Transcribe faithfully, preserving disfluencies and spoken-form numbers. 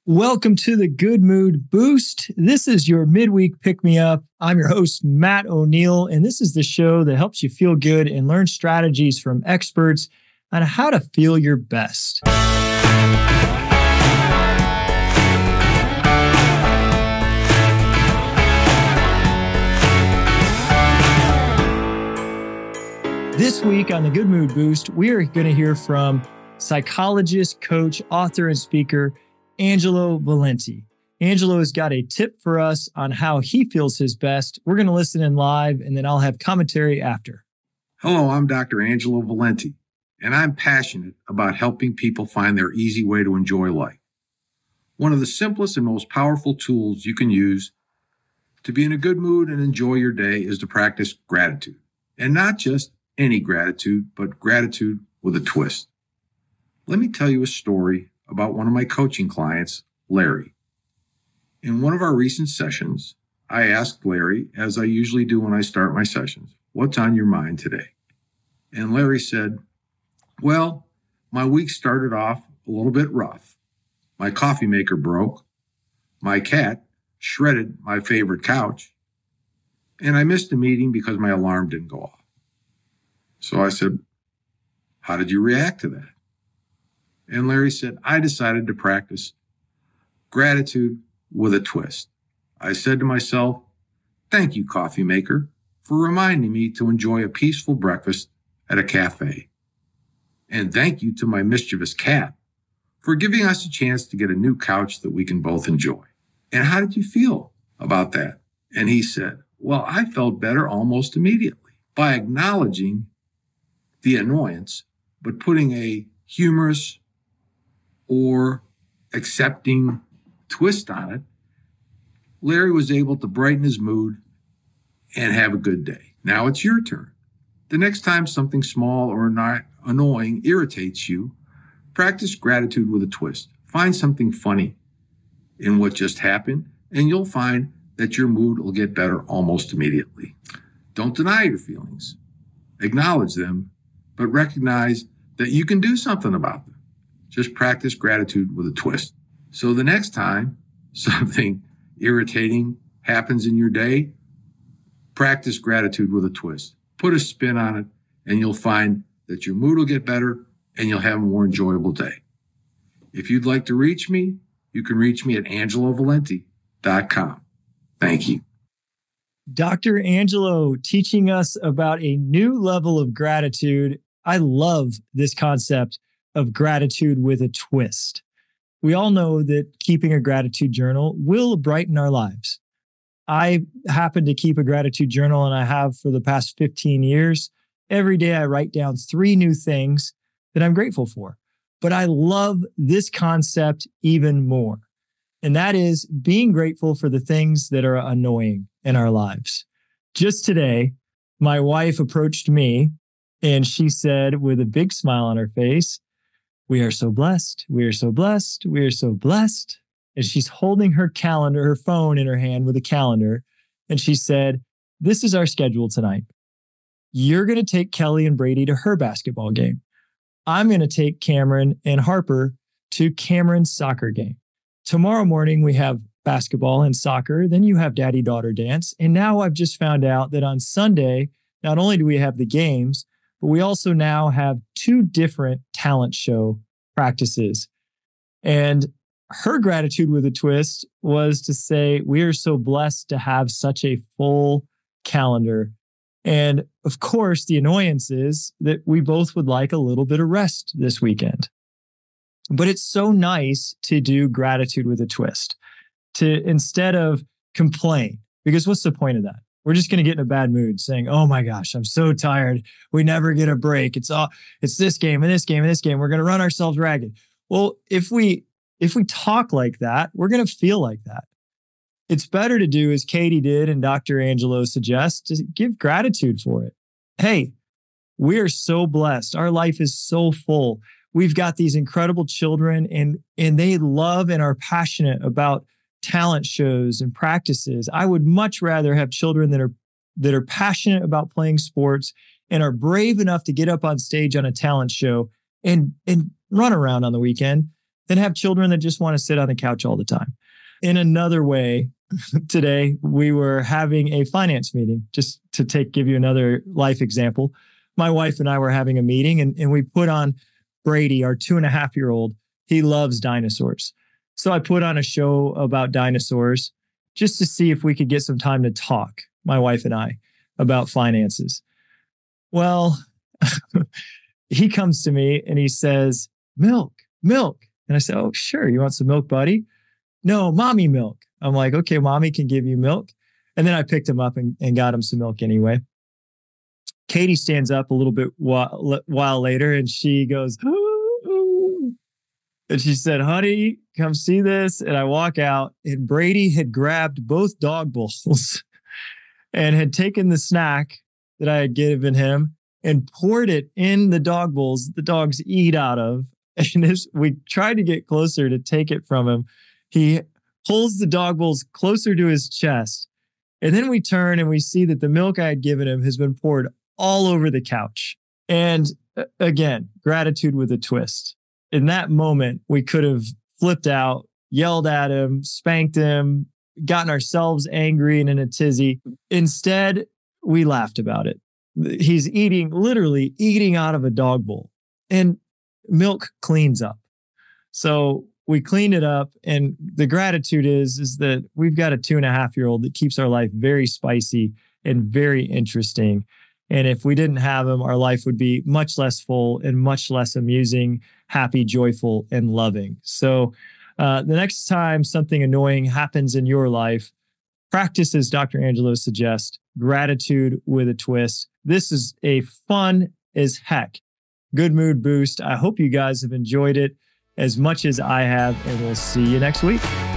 Welcome to the Good Mood Boost. This is your midweek pick-me-up. I'm your host, Matt O'Neill, and this is the show that helps you feel good and learn strategies from experts on how to feel your best. This week on the Good Mood Boost, we are going to hear from psychologist, coach, author, and speaker, Angelo Valenti. Angelo has got a tip for us on how he feels his best. We're going to listen in live, and then I'll have commentary after. Hello, I'm Doctor Angelo Valenti, and I'm passionate about helping people find their easy way to enjoy life. One of the simplest and most powerful tools you can use to be in a good mood and enjoy your day is to practice gratitude. And not just any gratitude, but gratitude with a twist. Let me tell you a story about one of my coaching clients, Larry. In one of our recent sessions, I asked Larry, as I usually do when I start my sessions, what's on your mind today? And Larry said, well, my week started off a little bit rough. My coffee maker broke. My cat shredded my favorite couch. And I missed a meeting because my alarm didn't go off. So I said, how did you react to that? And Larry said, I decided to practice gratitude with a twist. I said to myself, thank you, coffee maker, for reminding me to enjoy a peaceful breakfast at a cafe. And thank you to my mischievous cat for giving us a chance to get a new couch that we can both enjoy. And how did you feel about that? And he said, well, I felt better almost immediately by acknowledging the annoyance, but putting a humorous or accepting twist on it. Larry was able to brighten his mood and have a good day. Now it's your turn. The next time something small or not annoying irritates you, practice gratitude with a twist. Find something funny in what just happened, and you'll find that your mood will get better almost immediately. Don't deny your feelings. Acknowledge them, but recognize that you can do something about them. Just practice gratitude with a twist. So the next time something irritating happens in your day, practice gratitude with a twist. Put a spin on it, and you'll find that your mood will get better and you'll have a more enjoyable day. If you'd like to reach me, you can reach me at angelo valenti dot com. Thank you. Doctor Angelo teaching us about a new level of gratitude. I love this concept of gratitude with a twist. We all know that keeping a gratitude journal will brighten our lives. I happen to keep a gratitude journal, and I have for the past fifteen years. Every day I write down three new things that I'm grateful for. But I love this concept even more. And that is being grateful for the things that are annoying in our lives. Just today, my wife approached me and she said with a big smile on her face, we are so blessed. We are so blessed. We are so blessed. And she's holding her calendar, her phone in her hand with a calendar. And she said, this is our schedule tonight. You're going to take Kelly and Brady to her basketball game. I'm going to take Cameron and Harper to Cameron's soccer game. Tomorrow morning, we have basketball and soccer. Then you have daddy-daughter dance. And now I've just found out that on Sunday, not only do we have the games, but we also now have two different talent show practices. And her gratitude with a twist was to say, we are so blessed to have such a full calendar. And of course, the annoyance is that we both would like a little bit of rest this weekend. But it's so nice to do gratitude with a twist, to instead of complain, because what's the point of that? We're just going to get in a bad mood saying, oh my gosh, I'm so tired. We never get a break. It's all, it's this game and this game and this game. We're going to run ourselves ragged. Well, if we, if we talk like that, we're going to feel like that. It's better to do as Katie did and Doctor Angelo suggests, to give gratitude for it. Hey, we are so blessed. Our life is so full. We've got these incredible children and, and they love and are passionate about talent shows and practices. I would much rather have children that are that are passionate about playing sports and are brave enough to get up on stage on a talent show and and run around on the weekend than have children that just want to sit on the couch all the time. In another way, today we were having a finance meeting, just to take give you another life example. My wife and I were having a meeting, and, and we put on Brady, our two and a half year old. He loves dinosaurs. So I put on a show about dinosaurs just to see if we could get some time to talk, my wife and I, about finances. Well, he comes to me and he says, milk, milk. And I said, oh, sure. You want some milk, buddy? No, mommy milk. I'm like, okay, mommy can give you milk. And then I picked him up and, and got him some milk anyway. Katie stands up a little bit while, while later and she goes, ooh. And she said, honey, come see this. And I walk out and Brady had grabbed both dog bowls and had taken the snack that I had given him and poured it in the dog bowls the dogs eat out of. And as we tried to get closer to take it from him, he pulls the dog bowls closer to his chest. And then we turn and we see that the milk I had given him has been poured all over the couch. And again, gratitude with a twist. In that moment, we could have flipped out, yelled at him, spanked him, gotten ourselves angry and in a tizzy. Instead, we laughed about it. He's eating, literally eating out of a dog bowl. And milk cleans up. So we cleaned it up. And the gratitude is, is that we've got a two and a half year old that keeps our life very spicy and very interesting. And if we didn't have him, our life would be much less full and much less amusing, happy, joyful, and loving. So uh, the next time something annoying happens in your life, practice, as Doctor Angelo suggests, gratitude with a twist. This is a fun as heck good mood boost. I hope you guys have enjoyed it as much as I have, and we'll see you next week.